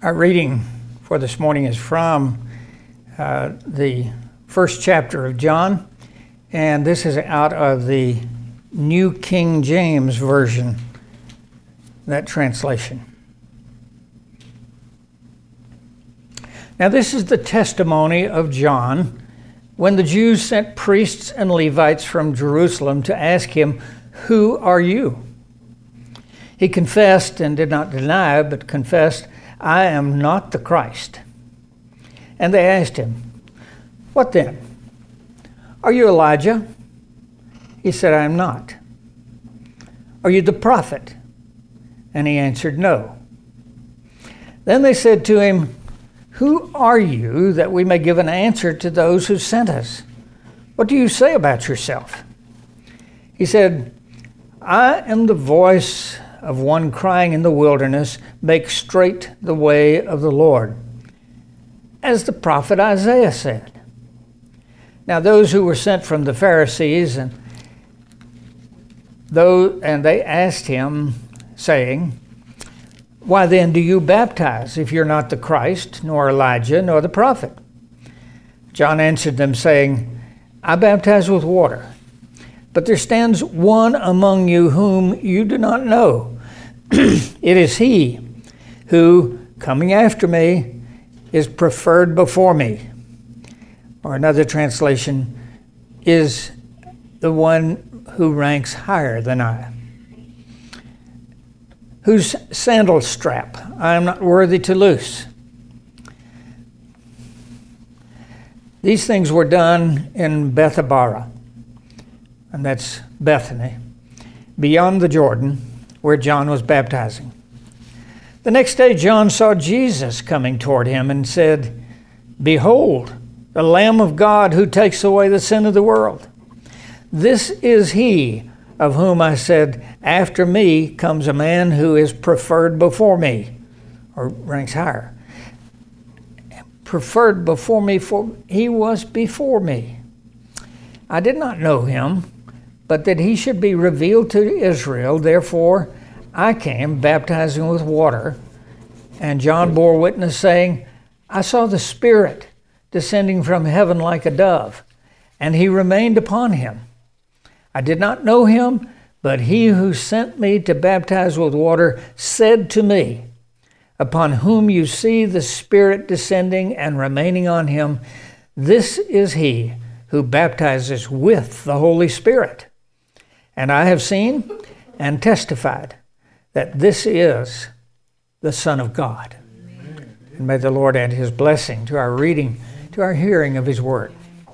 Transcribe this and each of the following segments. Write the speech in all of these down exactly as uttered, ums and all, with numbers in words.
Our reading for this morning is from uh, the first chapter of John, and this is out of the New King James Version, that translation. Now this is the testimony of John when the Jews sent priests and Levites from Jerusalem to ask him, "Who are you?" He confessed and did not deny, but confessed, "I am not the Christ." And they asked him, "What then? Are you Elijah?" He said, "I am not." "Are you the prophet?" And he answered, "No." Then they said to him, "Who are you, that we may give an answer to those who sent us? What do you say about yourself?" He said, "I am the voice of one crying in the wilderness, 'Make straight the way of the Lord,' as the prophet Isaiah said." Now those who were sent from the Pharisees, and though, and they asked him, saying, "Why then do you baptize, if you're not the Christ, nor Elijah, nor the prophet?" John answered them, saying, "I baptize with water, but there stands one among you whom you do not know. It is he who, coming after me, is preferred before me." Or another translation, "is the one who ranks higher than I, whose sandal strap I am not worthy to loose." These things were done in Bethabara, and that's Bethany, beyond the Jordan, where John was baptizing. The next day John saw Jesus coming toward him and said, "Behold, the Lamb of God who takes away the sin of the world. This is he of whom I said, 'After me comes a man who is preferred before me,'" or ranks higher. Preferred before me, for he was before me. "I did not know him, but that he should be revealed to Israel. Therefore I came baptizing with water." And John bore witness, saying, "I saw the Spirit descending from heaven like a dove, and he remained upon him. I did not know him, but he who sent me to baptize with water said to me, 'Upon whom you see the Spirit descending and remaining on him, this is he who baptizes with the Holy Spirit.' And I have seen and testified that this is the Son of God." Amen. And may the Lord add his blessing to our reading, to our hearing of his word.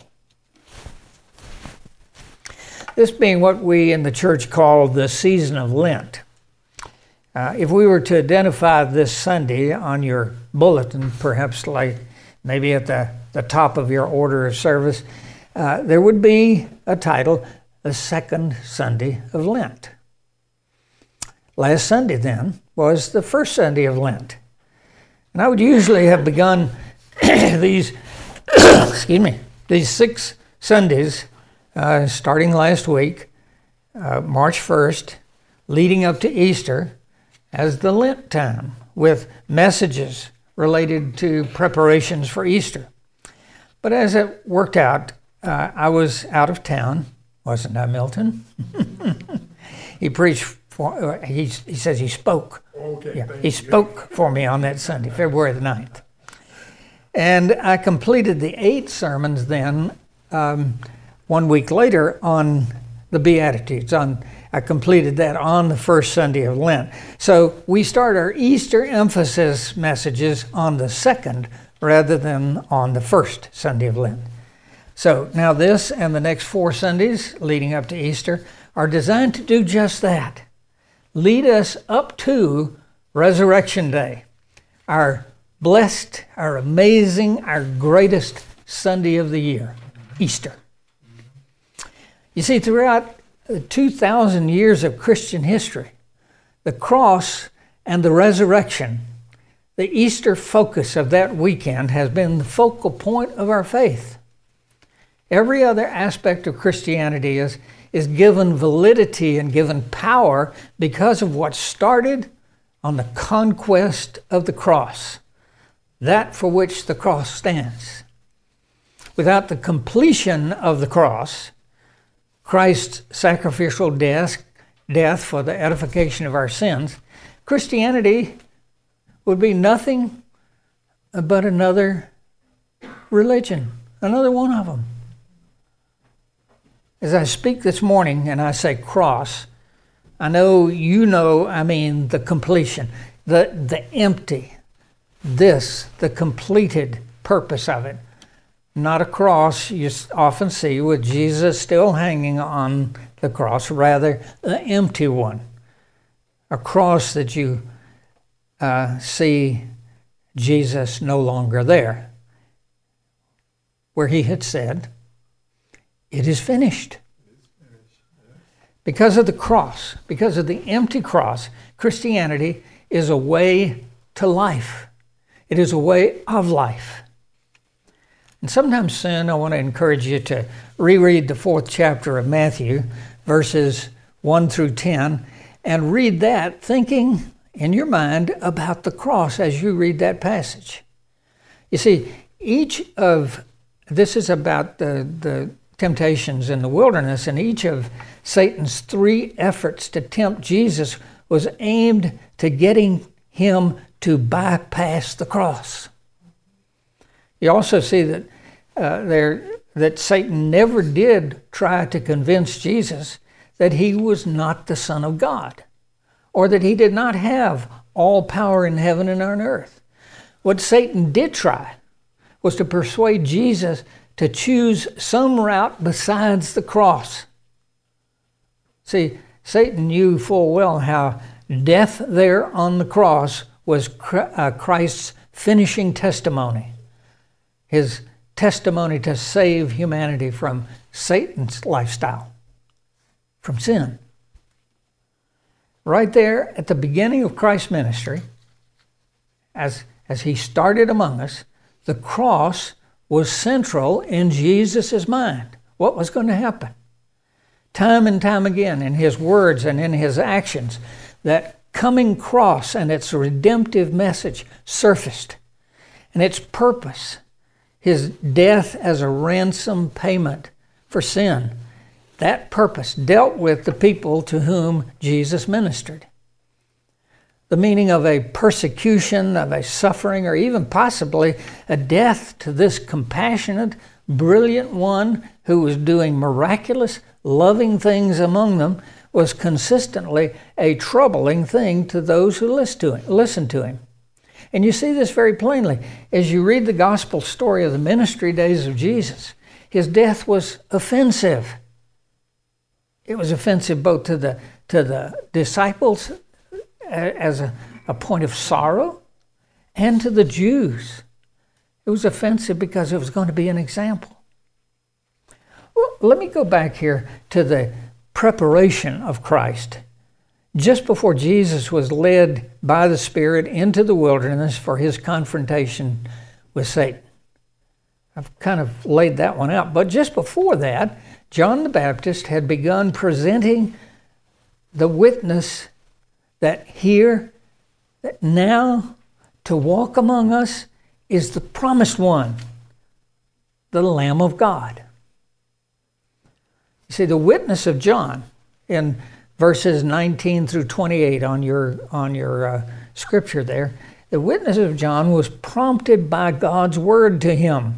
This being what we in the church call the season of Lent. Uh, if we were to identify this Sunday on your bulletin, perhaps like maybe at the, the top of your order of service, uh, there would be a title, "The Second Sunday of Lent." Last Sunday, then, was the first Sunday of Lent. And I would usually have begun these, excuse me, these six Sundays, uh, starting last week, uh, March first, leading up to Easter, as the Lent time, with messages related to preparations for Easter. But as it worked out, uh, I was out of town, wasn't I, Milton? He preached, for, uh, he, he says he spoke. Okay, yeah, he spoke for me on that Sunday, February the ninth. And I completed the eight sermons then, um, one week later, on the Beatitudes. On I completed that on the first Sunday of Lent. So we start our Easter emphasis messages on the second rather than on the first Sunday of Lent. So now this and the next four Sundays leading up to Easter are designed to do just that. Lead us up to Resurrection Day, our blessed, our amazing, our greatest Sunday of the year, Easter. You see, throughout two thousand years of Christian history, the cross and the resurrection, the Easter focus of that weekend has been the focal point of our faith. Every other aspect of Christianity is, is given validity and given power because of what started on the conquest of the cross, that for which the cross stands. Without the completion of the cross, Christ's sacrificial death, death for the edification of our sins, Christianity would be nothing but another religion, another one of them. As I speak this morning and I say cross, I know you know I mean the completion, the, the empty, this, the completed purpose of it. Not a cross you often see with Jesus still hanging on the cross, rather the empty one. A cross that you uh, see Jesus no longer there, where he had said, "It is finished." Because of the cross, because of the empty cross, Christianity is a way to life. It is a way of life. And sometime soon, I want to encourage you to reread the fourth chapter of Matthew, verses one through ten, and read that thinking in your mind about the cross as you read that passage. You see, each of, this is about the, the temptations in the wilderness, and each of Satan's three efforts to tempt Jesus was aimed to getting him to bypass the cross. You also see that uh, there that Satan never did try to convince Jesus that he was not the Son of God, or that he did not have all power in heaven and on earth. What Satan did try was to persuade Jesus to choose some route besides the cross. See, Satan knew full well how death there on the cross was Christ's finishing testimony, his testimony to save humanity from Satan's lifestyle, from sin. Right there at the beginning of Christ's ministry, as, as he started among us, the cross was central in Jesus' mind. What was going to happen? Time and time again in his words and in his actions, that coming cross and its redemptive message surfaced. And its purpose, his death as a ransom payment for sin, that purpose dealt with the people to whom Jesus ministered. The meaning of a persecution, of a suffering, or even possibly a death to this compassionate, brilliant one who was doing miraculous, loving things among them was consistently a troubling thing to those who listened to him. Listened to him. And you see this very plainly as you read the gospel story of the ministry days of Jesus. His death was offensive. It was offensive both to the, to the disciples as a, a point of sorrow, and to the Jews. It was offensive because it was going to be an example. Well, let me go back here to the preparation of Christ. Just before Jesus was led by the Spirit into the wilderness for his confrontation with Satan. I've kind of laid that one out. But just before that, John the Baptist had begun presenting the witness that here, that now, to walk among us is the promised one, the Lamb of God. You see, the witness of John in verses nineteen through twenty-eight on your, on your uh, scripture there, the witness of John was prompted by God's word to him.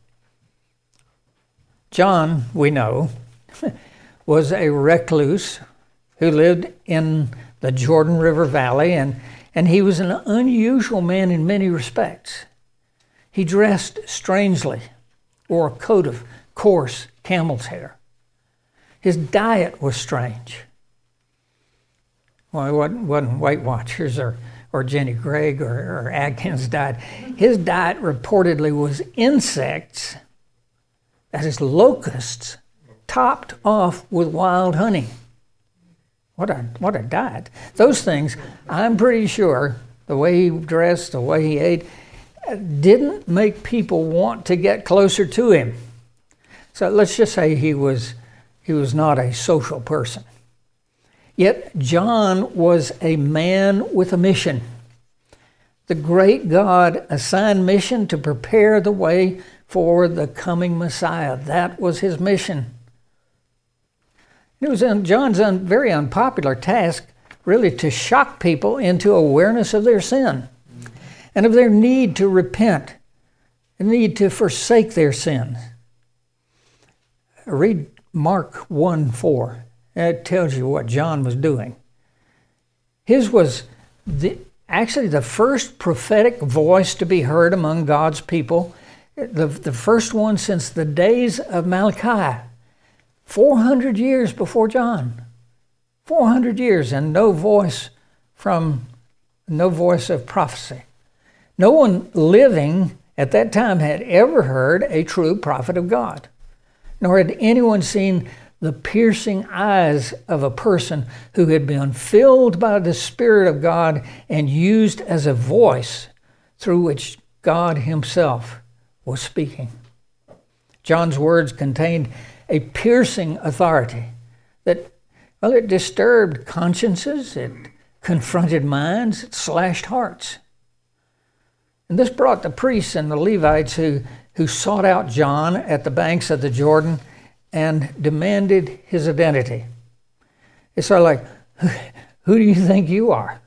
John, we know, was a recluse who lived in the Jordan River Valley, and, and he was an unusual man in many respects. He dressed strangely, wore a coat of coarse camel's hair. His diet was strange. Well, it wasn't, wasn't Weight Watchers or, or Jenny Craig or, or Atkins diet. His diet reportedly was insects, that is locusts, topped off with wild honey. What a what a diet. Those things, I'm pretty sure, the way he dressed, the way he ate, didn't make people want to get closer to him. So let's just say he was he was not a social person. Yet John was a man with a mission. The great God assigned mission to prepare the way for the coming Messiah. That was his mission. It was John's un, very unpopular task, really, to shock people into awareness of their sin and of their need to repent, the need to forsake their sins. Read Mark one four. It tells you what John was doing. His was the, actually the first prophetic voice to be heard among God's people, the, the first one since the days of Malachi, four hundred years before John. four hundred years, and no voice from, no voice of prophecy. No one living at that time had ever heard a true prophet of God, nor had anyone seen the piercing eyes of a person who had been filled by the Spirit of God and used as a voice through which God himself was speaking. John's words contained a piercing authority that, well, it disturbed consciences, it confronted minds, it slashed hearts. And this brought the priests and the Levites who, who sought out John at the banks of the Jordan and demanded his identity. It's sort of like, who, who do you think you are?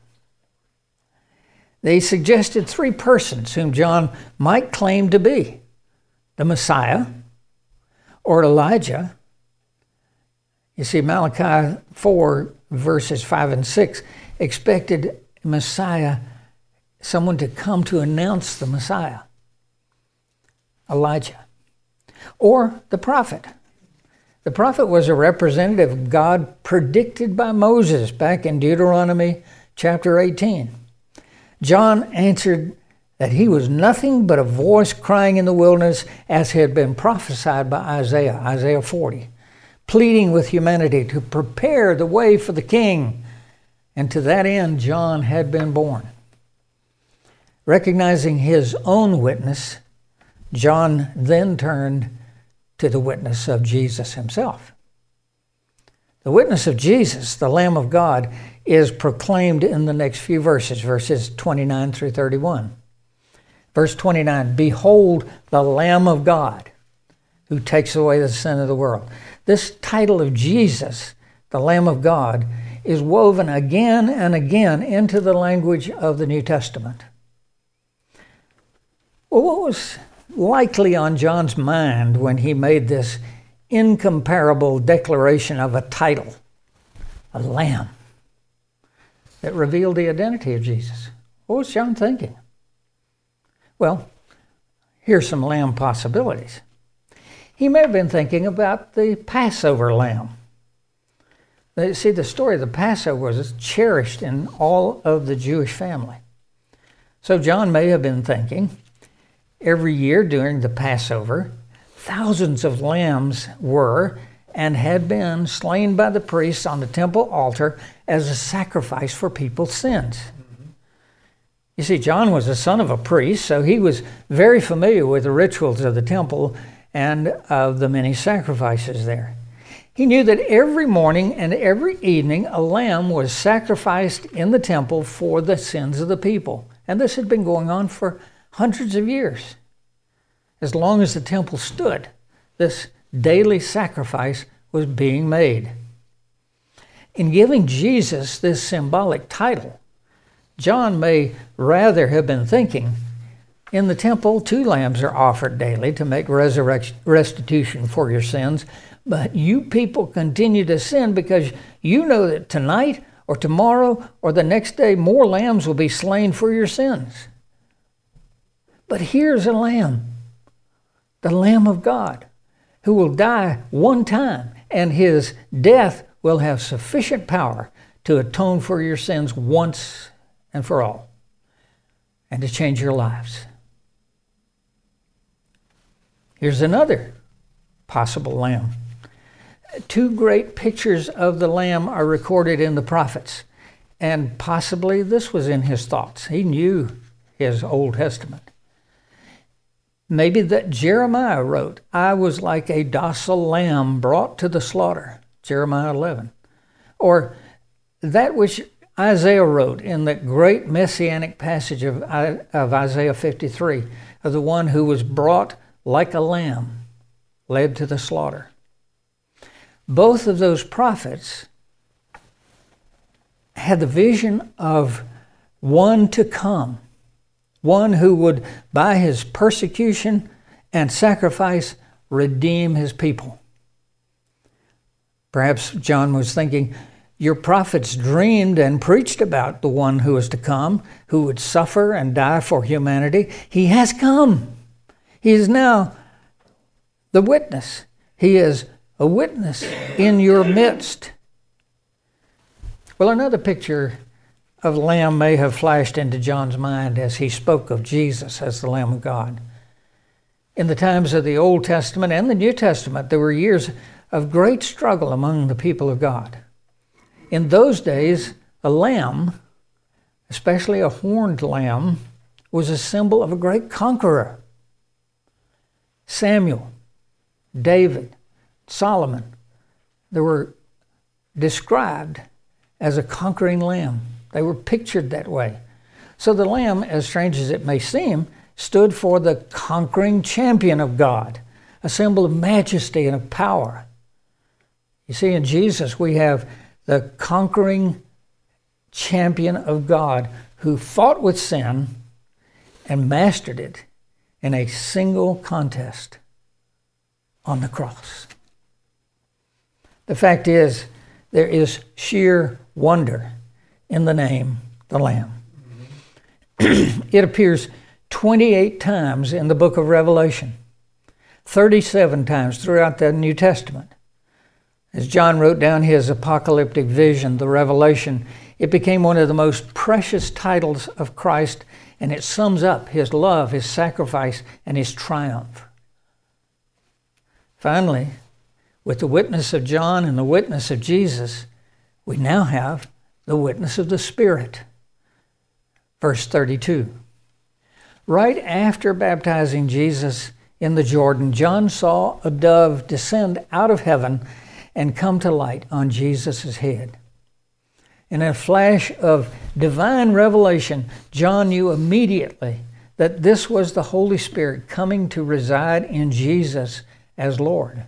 They suggested three persons whom John might claim to be: the Messiah, or Elijah. You see, Malachi four, verses five and six, expected Messiah, someone to come to announce the Messiah. Elijah. Or the prophet. The prophet was a representative of God predicted by Moses back in Deuteronomy chapter eighteen. John answered that he was nothing but a voice crying in the wilderness, as had been prophesied by Isaiah, Isaiah forty, pleading with humanity to prepare the way for the king. And to that end, John had been born. Recognizing his own witness, John then turned to the witness of Jesus himself. The witness of Jesus, the Lamb of God, is proclaimed in the next few verses, verses twenty-nine through thirty-one. Verse twenty-nine, "Behold the Lamb of God, who takes away the sin of the world." This title of Jesus, the Lamb of God, is woven again and again into the language of the New Testament. Well, what was likely on John's mind when he made this incomparable declaration of a title, a lamb, that revealed the identity of Jesus? What was John thinking? Well, here's some lamb possibilities. He may have been thinking about the Passover lamb. See, the story of the Passover was cherished in all of the Jewish family. So John may have been thinking, every year during the Passover, thousands of lambs were and had been slain by the priests on the temple altar as a sacrifice for people's sins. Mm-hmm. You see, John was the son of a priest, so he was very familiar with the rituals of the temple and of the many sacrifices there. He knew that every morning and every evening a lamb was sacrificed in the temple for the sins of the people. And this had been going on for hundreds of years. As long as the temple stood, this daily sacrifice was being made. In giving Jesus this symbolic title, John may rather have been thinking, in the temple, two lambs are offered daily to make resurrection, restitution for your sins, but you people continue to sin because you know that tonight or tomorrow or the next day more lambs will be slain for your sins. But here's a lamb, the Lamb of God, who will die one time, and his death will have sufficient power to atone for your sins once and for all, and to change your lives. Here's another possible lamb. Two great pictures of the lamb are recorded in the prophets, and possibly this was in his thoughts. He knew his Old Testament. Maybe that Jeremiah wrote, "I was like a docile lamb brought to the slaughter," Jeremiah eleven. Or that which Isaiah wrote in that great messianic passage of, of Isaiah fifty-three of the one who was brought like a lamb, led to the slaughter. Both of those prophets had the vision of one to come, one who would, by his persecution and sacrifice, redeem his people. Perhaps John was thinking, your prophets dreamed and preached about the one who is to come, who would suffer and die for humanity. He has come. He is now the witness. He is a witness in your midst. Well, another picture of the Lamb may have flashed into John's mind as he spoke of Jesus as the Lamb of God. In the times of the Old Testament and the New Testament, there were years of great struggle among the people of God. In those days, a lamb, especially a horned lamb, was a symbol of a great conqueror. Samuel, David, Solomon, they were described as a conquering lamb. They were pictured that way. So the lamb, as strange as it may seem, stood for the conquering champion of God, a symbol of majesty and of power. You see, in Jesus, we have the conquering champion of God who fought with sin and mastered it in a single contest on the cross. The fact is, there is sheer wonder in the name, the Lamb. It appears twenty-eight times in the book of Revelation, thirty-seven times throughout the New Testament. As John wrote down his apocalyptic vision, the Revelation, it became one of the most precious titles of Christ, and it sums up his love, his sacrifice, and his triumph. Finally, with the witness of John and the witness of Jesus, we now have the witness of the Spirit. Verse thirty-two. Right after baptizing Jesus in the Jordan, John saw a dove descend out of heaven and come to light on Jesus' head. In a flash of divine revelation, John knew immediately that this was the Holy Spirit coming to reside in Jesus as Lord.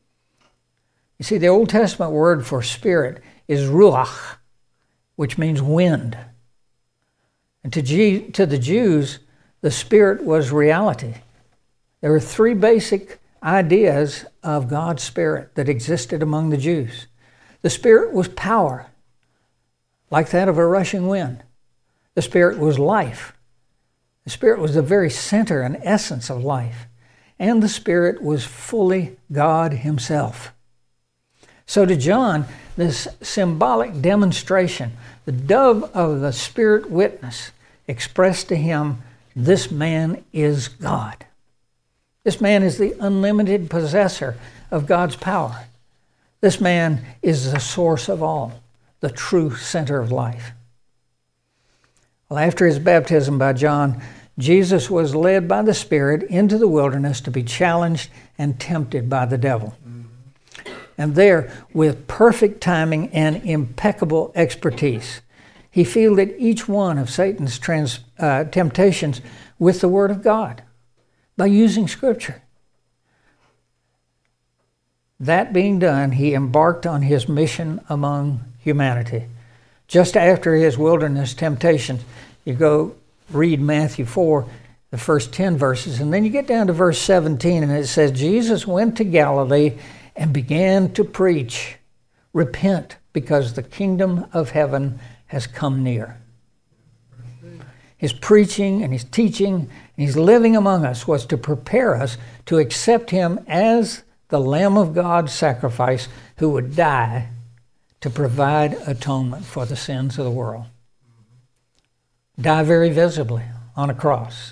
You see, the Old Testament word for spirit is ruach, which means wind. And to, G- to the Jews, the Spirit was reality. There were three basic ideas of God's Spirit that existed among the Jews. The Spirit was power, like that of a rushing wind. The Spirit was life. The Spirit was the very center and essence of life. And the Spirit was fully God Himself. So to John, this symbolic demonstration, the dove of the Spirit witness, expressed to him, this man is God. This man is the unlimited possessor of God's power. This man is the source of all, the true center of life. Well, after his baptism by John, Jesus was led by the Spirit into the wilderness to be challenged and tempted by the devil. And there, with perfect timing and impeccable expertise, he fielded each one of Satan's trans, uh, temptations with the Word of God by using Scripture. That being done, he embarked on his mission among humanity. Just after his wilderness temptations, you go read Matthew four, the first ten verses, and then you get down to verse seventeen, and it says, Jesus went to Galilee and began to preach, repent, because the kingdom of heaven has come near. His preaching and his teaching and his living among us was to prepare us to accept him as the Lamb of God sacrifice who would die to provide atonement for the sins of the world. Die very visibly on a cross.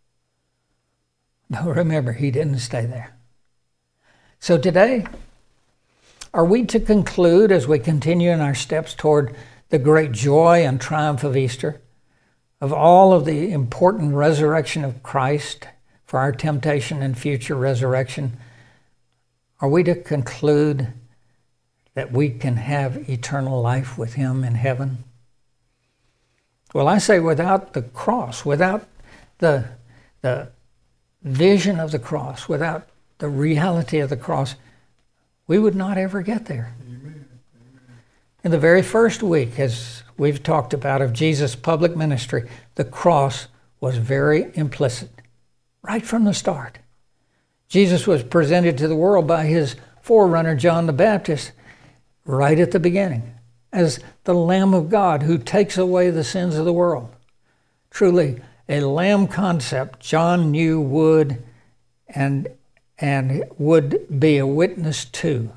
But remember, he didn't stay there. So today, are we to conclude as we continue in our steps toward the great joy and triumph of Easter, of all of the important resurrection of Christ for our temptation and future resurrection, are we to conclude that we can have eternal life with him in heaven? Well, I say without the cross, without the, the vision of the cross, without the reality of the cross, we would not ever get there. Amen. In the very first week, as we've talked about, of Jesus' public ministry, the cross was very implicit, right from the start. Jesus was presented to the world by his forerunner, John the Baptist, right at the beginning, as the Lamb of God who takes away the sins of the world. Truly, a lamb concept John knew would and, and would be a witness to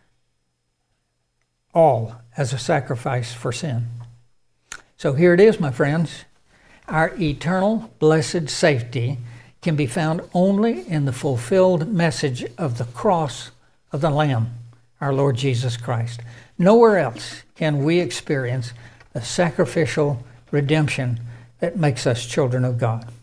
all as a sacrifice for sin. So here it is, my friends. Our eternal blessed safety can be found only in the fulfilled message of the cross of the Lamb, our Lord Jesus Christ. Nowhere else can we experience the sacrificial redemption that makes us children of God.